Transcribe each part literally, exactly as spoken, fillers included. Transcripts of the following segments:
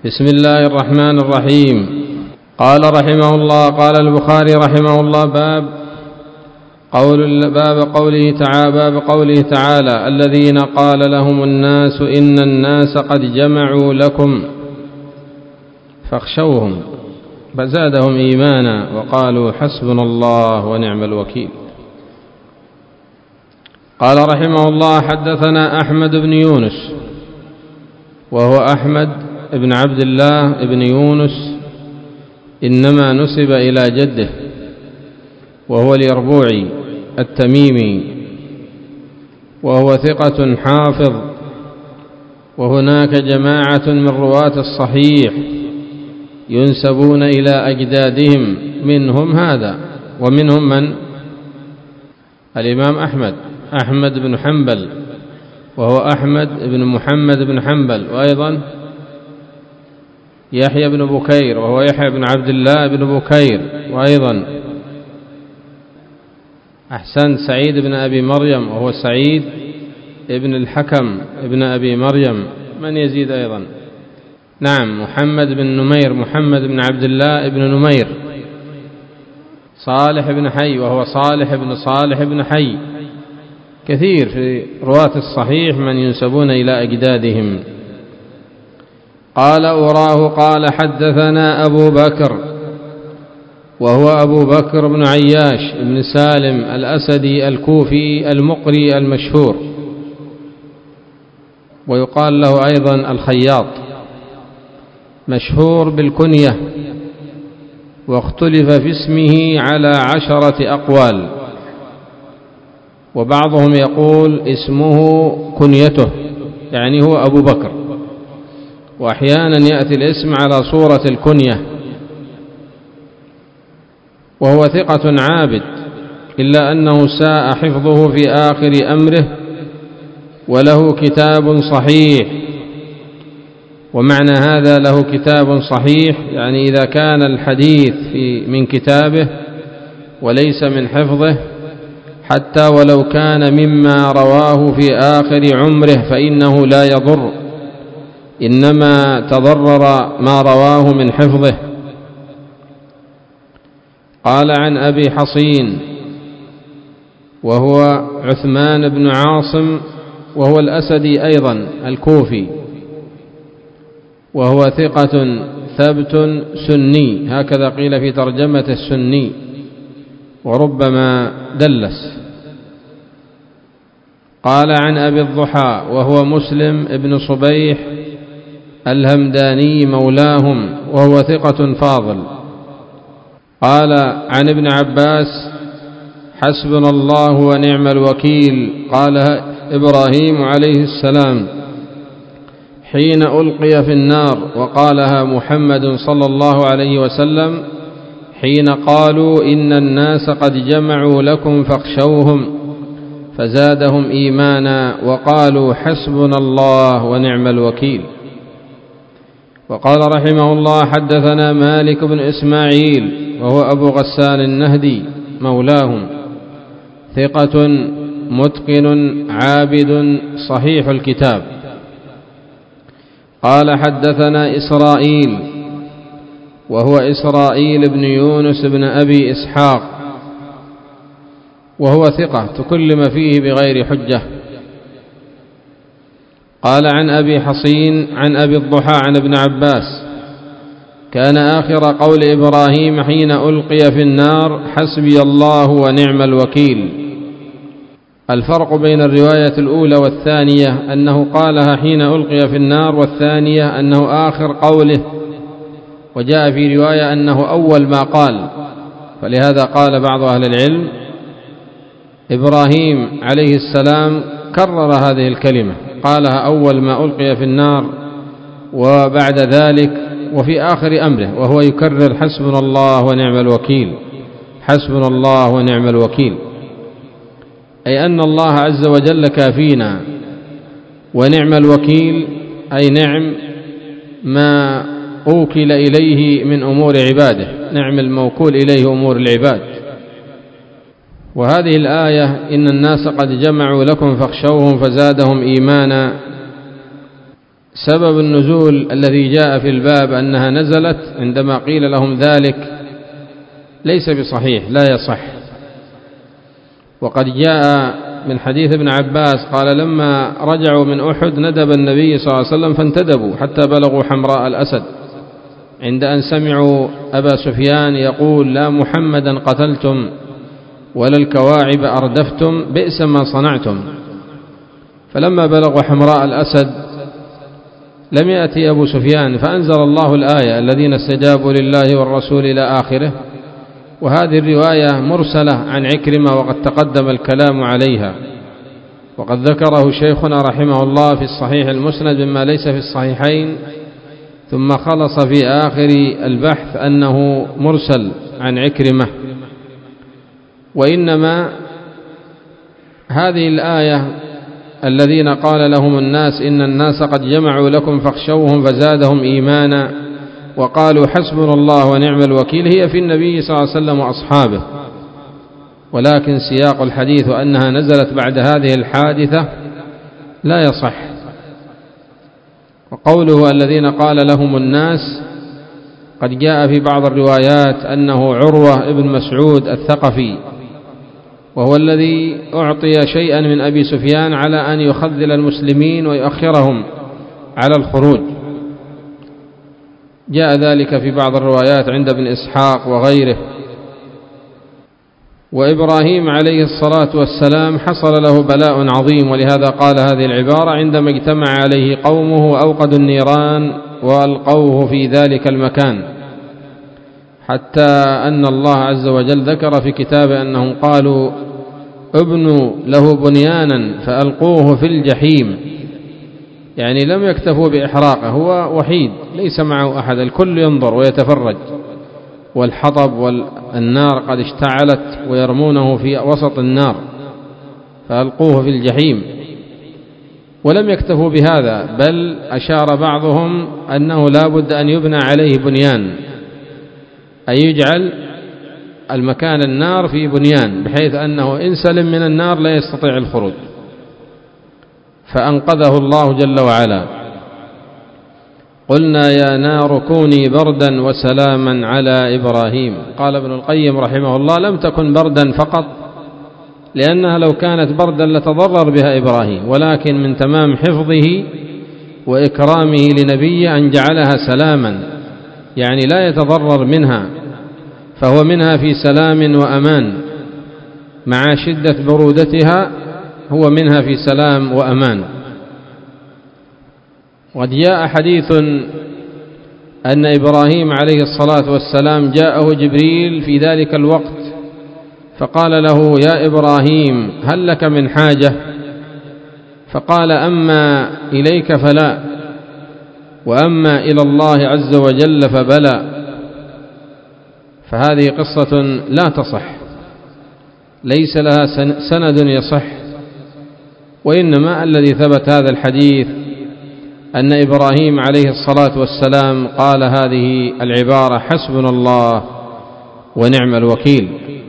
بسم الله الرحمن الرحيم. قال رحمه الله قال البخاري رحمه الله باب قول باب قوله تعالى باب قوله تعالى الذين قال لهم الناس إن الناس قد جمعوا لكم فاخشوهم فزادهم إيمانا وقالوا حسبنا الله ونعم الوكيل. قال رحمه الله حدثنا أحمد بن يونس وهو أحمد بن عبد الله بن يونس إنما نسب إلى جده وهو اليربوعي التميمي وهو ثقة حافظ، وهناك جماعة من رواة الصحيح ينسبون إلى أجدادهم، منهم هذا ومنهم من الإمام أحمد أحمد بن حنبل وهو أحمد بن محمد بن حنبل، وأيضا يحيى بن بكير وهو يحيى بن عبد الله بن بكير، وأيضا أحسن سعيد بن أبي مريم وهو سعيد ابن الحكم ابن أبي مريم. من يزيد أيضا؟ نعم محمد بن نمير محمد بن عبد الله بن نمير، صالح بن حي وهو صالح بن صالح بن حي. كثير في رواة الصحيح من ينسبون إلى أجدادهم. قال أراه قال حدثنا أبو بكر وهو أبو بكر بن عياش بن سالم الأسدي الكوفي المقري المشهور، ويقال له أيضا الخياط، مشهور بالكنية، واختلف في اسمه على عشرة أقوال، وبعضهم يقول اسمه كنيته يعني هو أبو بكر، وأحيانا يأتي الاسم على صورة الكنية. وهو ثقة عابد إلا أنه ساء حفظه في آخر أمره، وله كتاب صحيح. ومعنى هذا له كتاب صحيح يعني إذا كان الحديث في من كتابه وليس من حفظه، حتى ولو كان مما رواه في آخر عمره فإنه لا يضر، إنما تضرر ما رواه من حفظه. قال عن أبي حصين وهو عثمان بن عاصم وهو الأسدي أيضا الكوفي، وهو ثقة ثبت سني، هكذا قيل في ترجمة السني، وربما دلس. قال عن أبي الضحى وهو مسلم بن صبيح الهمداني مولاهم، وهو ثقة فاضل. قال عن ابن عباس حسبنا الله ونعم الوكيل قال إبراهيم عليه السلام حين ألقي في النار، وقالها محمد صلى الله عليه وسلم حين قالوا إن الناس قد جمعوا لكم فاخشوهم فزادهم إيمانا وقالوا حسبنا الله ونعم الوكيل. وقال رحمه الله حدثنا مالك بن إسماعيل وهو أبو غسان النهدي مولاهم، ثقة متقن عابد صحيح الكتاب. قال حدثنا إسرائيل وهو إسرائيل بن يونس بن أبي إسحاق، وهو ثقة تكلم فيه بغير حجة. قال عن أبي حصين عن أبي الضحى عن ابن عباس كان آخر قول إبراهيم حين ألقي في النار حسبي الله ونعم الوكيل. الفرق بين الرواية الأولى والثانية أنه قالها حين ألقي في النار، والثانية أنه آخر قوله، وجاء في رواية أنه أول ما قال، فلهذا قال بعض أهل العلم إبراهيم عليه السلام كرر هذه الكلمة، قالها أول ما ألقي في النار وبعد ذلك وفي آخر أمره، وهو يكرر حسبنا الله ونعم الوكيل حسبنا الله ونعم الوكيل، أي أن الله عز وجل كافينا، ونعم الوكيل أي نعم ما أوكل إليه من أمور عباده، نعم الموكول إليه أمور العباد. وهذه الآية إن الناس قد جمعوا لكم فاخشوهم فزادهم إيمانا، سبب النزول الذي جاء في الباب أنها نزلت عندما قيل لهم ذلك ليس بصحيح، لا يصح. وقد جاء من حديث ابن عباس قال لما رجعوا من أحد ندب النبي صلى الله عليه وسلم فانتدبوا حتى بلغوا حمراء الأسد، عند أن سمعوا أبا سفيان يقول لا محمدا قتلتم ولا الكواعب أردفتم بئس ما صنعتم. فلما بلغوا حمراء الأسد لم يأتي أبو سفيان، فأنزل الله الآية الذين استجابوا لله والرسول إلى آخره. وهذه الرواية مرسلة عن عكرمة وقد تقدم الكلام عليها، وقد ذكره شيخنا رحمه الله في الصحيح المسند مما ليس في الصحيحين، ثم خلص في آخر البحث أنه مرسل عن عكرمة. وإنما هذه الآية الذين قال لهم الناس إن الناس قد جمعوا لكم فاخشوهم فزادهم إيمانا وقالوا حسبنا الله ونعم الوكيل هي في النبي صلى الله عليه وسلم وأصحابه، ولكن سياق الحديث أنها نزلت بعد هذه الحادثة لا يصح. وقوله الذين قال لهم الناس قد جاء في بعض الروايات أنه عروة ابن مسعود الثقفي، وهو الذي أعطي شيئا من أبي سفيان على أن يخذل المسلمين ويؤخرهم على الخروج، جاء ذلك في بعض الروايات عند ابن إسحاق وغيره. وإبراهيم عليه الصلاة والسلام حصل له بلاء عظيم، ولهذا قال هذه العبارة عندما اجتمع عليه قومه وأوقدوا النيران وألقوه في ذلك المكان، حتى أن الله عز وجل ذكر في كتابه أنهم قالوا ابنوا له بنيانا فألقوه في الجحيم، يعني لم يكتفوا بإحراقه، هو وحيد ليس معه أحد، الكل ينظر ويتفرج، والحطب والنار قد اشتعلت ويرمونه في وسط النار فألقوه في الجحيم. ولم يكتفوا بهذا، بل أشار بعضهم أنه لا بد أن يبنى عليه بنيان، أي يجعل المكان النار في بنيان بحيث أنه إن سلم من النار لا يستطيع الخروج، فأنقذه الله جل وعلا. قلنا يا نار كوني بردا وسلاما على إبراهيم. قال ابن القيم رحمه الله لم تكن بردا فقط، لأنها لو كانت بردا لتضرر بها إبراهيم، ولكن من تمام حفظه وإكرامه لنبيه أن جعلها سلاما، يعني لا يتضرر منها، فهو منها في سلام وأمان، مع شدة برودتها هو منها في سلام وأمان. وقد جاء حديث أن إبراهيم عليه الصلاة والسلام جاءه جبريل في ذلك الوقت فقال له يا إبراهيم هل لك من حاجة؟ فقال أما إليك فلا، وأما إلى الله عز وجل فبلى. فهذه قصة لا تصح، ليس لها سند يصح، وإنما الذي ثبت هذا الحديث أن إبراهيم عليه الصلاة والسلام قال هذه العبارة حسبنا الله ونعم الوكيل.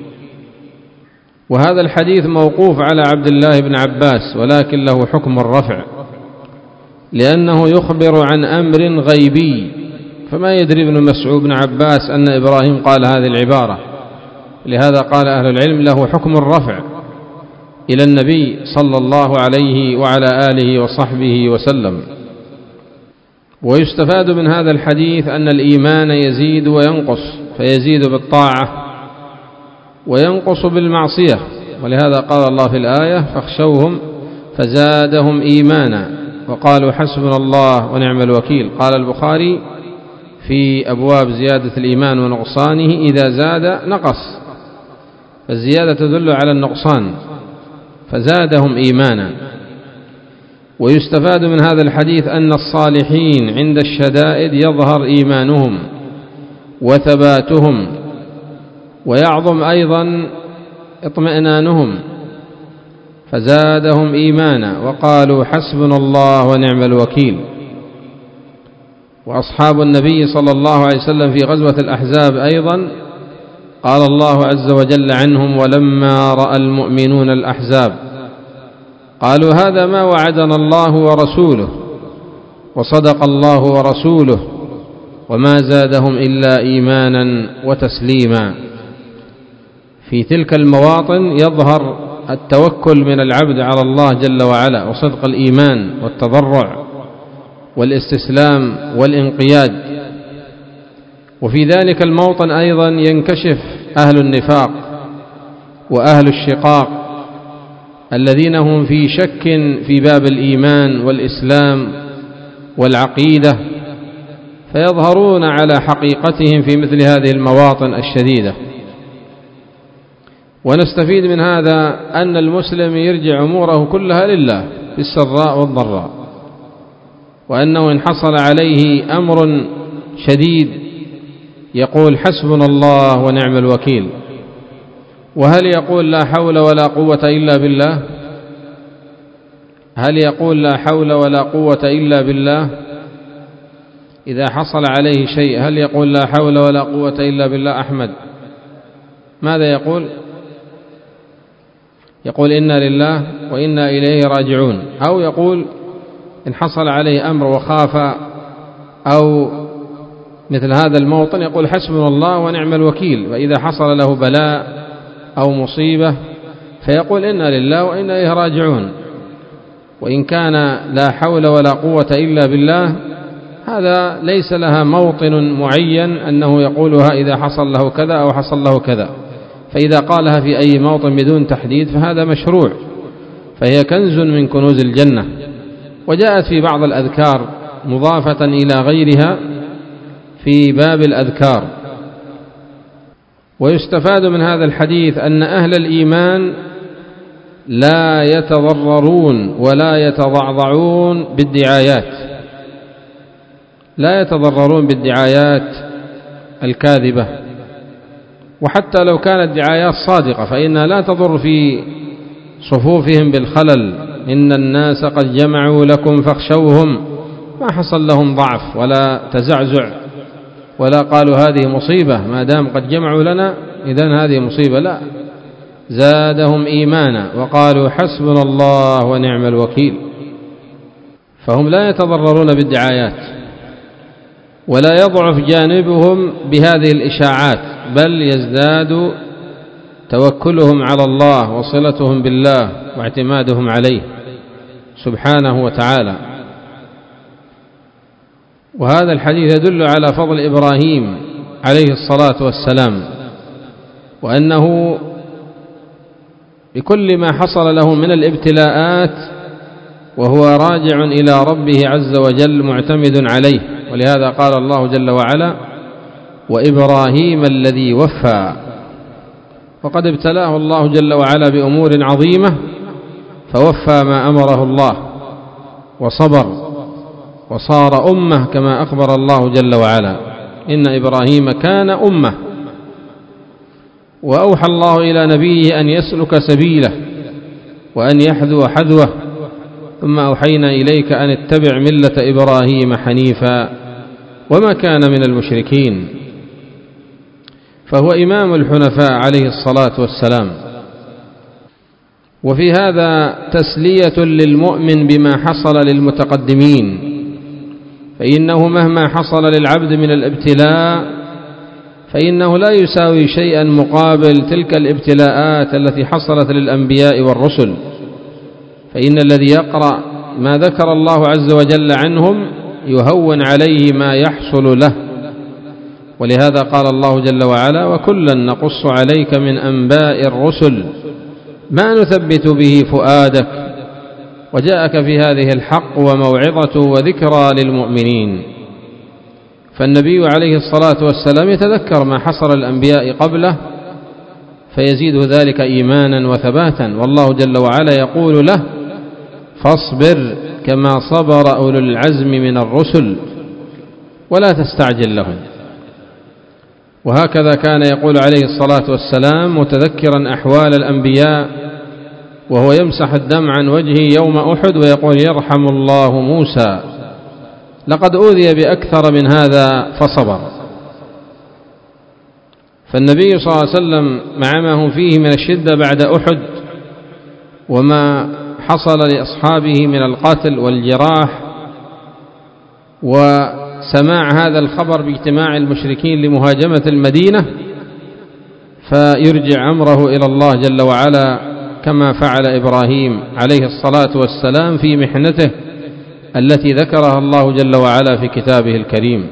وهذا الحديث موقوف على عبد الله بن عباس، ولكن له حكم الرفع، لأنه يخبر عن أمر غيبي، فما يدري ابن مسعود بن عباس أن إبراهيم قال هذه العبارة، لهذا قال أهل العلم له حكم الرفع إلى النبي صلى الله عليه وعلى آله وصحبه وسلم. ويستفاد من هذا الحديث أن الإيمان يزيد وينقص، فيزيد بالطاعة وينقص بالمعصية، ولهذا قال الله في الآية فاخشوهم فزادهم إيمانا وقالوا حسبنا الله ونعم الوكيل. قال البخاري في أبواب زيادة الإيمان ونقصانه إذا زاد نقص، فالزيادة تدل على النقصان، فزادهم إيمانا. ويستفاد من هذا الحديث أن الصالحين عند الشدائد يظهر إيمانهم وثباتهم، ويعظم أيضا اطمئنانهم، فزادهم إيمانا وقالوا حسبنا الله ونعم الوكيل. وأصحاب النبي صلى الله عليه وسلم في غزوة الأحزاب أيضا قال الله عز وجل عنهم ولما رأى المؤمنون الأحزاب قالوا هذا ما وعدنا الله ورسوله وصدق الله ورسوله وما زادهم إلا إيمانا وتسليما. في تلك المواطن يظهر التوكل من العبد على الله جل وعلا، وصدق الإيمان والتضرع والاستسلام والانقياد. وفي ذلك الموطن أيضا ينكشف أهل النفاق وأهل الشقاق الذين هم في شك في باب الإيمان والإسلام والعقيدة، فيظهرون على حقيقتهم في مثل هذه المواطن الشديدة. ونستفيد من هذا أن المسلم يرجع أموره كلها لله في السراء والضراء، وأنه إن حصل عليه أمر شديد يقول حسبنا الله ونعم الوكيل. وهل يقول لا حول ولا قوة إلا بالله؟ هل يقول لا حول ولا قوة إلا بالله؟ إذا حصل عليه شيء هل يقول لا حول ولا قوة إلا بالله؟ أحمد ماذا يقول؟ يقول إنا لله وإنا إليه راجعون، أو يقول إن حصل عليه أمر وخاف أو مثل هذا الموطن يقول حسبنا الله ونعم الوكيل. وإذا حصل له بلاء أو مصيبة فيقول إنا لله وإنا إليه راجعون. وإن كان لا حول ولا قوة إلا بالله هذا ليس لها موطن معين أنه يقولها إذا حصل له كذا أو حصل له كذا، فإذا قالها في أي موطن بدون تحديد فهذا مشروع، فهي كنز من كنوز الجنة. وجاءت في بعض الأذكار مضافة إلى غيرها في باب الأذكار. ويستفاد من هذا الحديث أن أهل الإيمان لا يتضررون ولا يتضعضعون بالدعايات، لا يتضررون بالدعايات الكاذبة، وحتى لو كانت دعايات صادقة فإنها لا تضر في صفوفهم بالخلل. إن الناس قد جمعوا لكم فاخشوهم، ما حصل لهم ضعف ولا تزعزع ولا قالوا هذه مصيبة ما دام قد جمعوا لنا إذن هذه مصيبة، لا، زادهم إيمانا وقالوا حسبنا الله ونعم الوكيل. فهم لا يتضررون بالدعايات ولا يضعف جانبهم بهذه الإشاعات، بل يزداد توكلهم على الله وصلتهم بالله واعتمادهم عليه سبحانه وتعالى. وهذا الحديث يدل على فضل إبراهيم عليه الصلاة والسلام، وأنه بكل ما حصل له من الابتلاءات وهو راجع إلى ربه عز وجل معتمد عليه. ولهذا قال الله جل وعلا وإبراهيم الذي وفى، وقد ابتلاه الله جل وعلا بأمور عظيمة فوفى ما أمره الله وصبر وصار أمة كما أخبر الله جل وعلا إن إبراهيم كان أمة. وأوحى الله إلى نبيه أن يسلك سبيله وأن يحذو حذوه، ثم أوحينا إليك أن اتبع ملة إبراهيم حنيفا وما كان من المشركين، فهو إمام الحنفاء عليه الصلاة والسلام. وفي هذا تسلية للمؤمن بما حصل للمتقدمين، فإنه مهما حصل للعبد من الابتلاء فإنه لا يساوي شيئا مقابل تلك الابتلاءات التي حصلت للأنبياء والرسل. فإن الذي يقرأ ما ذكر الله عز وجل عنهم يهون عليه ما يحصل له. ولهذا قال الله جل وعلا وكلا نقص عليك من أنباء الرسل ما نثبت به فؤادك وجاءك في هذه الحق وموعظة وذكرى للمؤمنين. فالنبي عليه الصلاة والسلام يتذكر ما حصل الأنبياء قبله فيزيد ذلك إيمانا وثباتا، والله جل وعلا يقول له فاصبر كما صبر أولو العزم من الرسل ولا تستعجل لهم. وهكذا كان يقول عليه الصلاة والسلام متذكرا أحوال الأنبياء وهو يمسح الدم عن وجهه يوم أحد ويقول يرحم الله موسى لقد أوذي بأكثر من هذا فصبر. فالنبي صلى الله عليه وسلم مع ما هم فيه من الشدة بعد أحد وما حصل لأصحابه من القتل والجراح وسماع هذا الخبر باجتماع المشركين لمهاجمة المدينة، فيرجع أمره إلى الله جل وعلا كما فعل إبراهيم عليه الصلاة والسلام في محنته التي ذكرها الله جل وعلا في كتابه الكريم.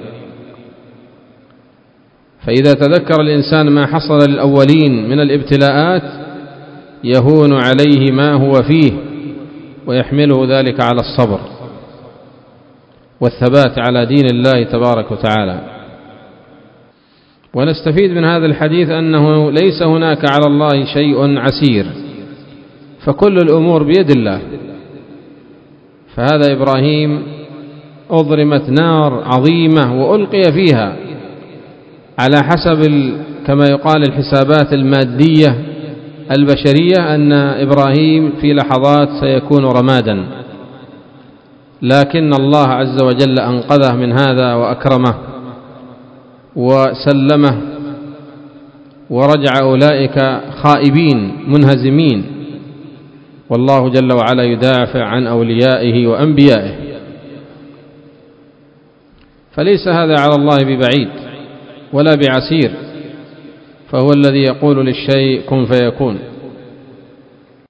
فإذا تذكر الإنسان ما حصل للأولين من الابتلاءات يهون عليه ما هو فيه، ويحمله ذلك على الصبر والثبات على دين الله تبارك وتعالى. ونستفيد من هذا الحديث أنه ليس هناك على الله شيء عسير، فكل الأمور بيد الله. فهذا إبراهيم أضرمت نار عظيمة وألقي فيها على حسب كما يقال الحسابات المادية البشرية أن إبراهيم في لحظات سيكون رمادا، لكن الله عز وجل أنقذه من هذا وأكرمه وسلمه، ورجع أولئك خائبين منهزمين، والله جل وعلا يدافع عن أوليائه وأنبيائه. فليس هذا على الله ببعيد ولا بعسير، فهو الذي يقول للشيء كن فيكون.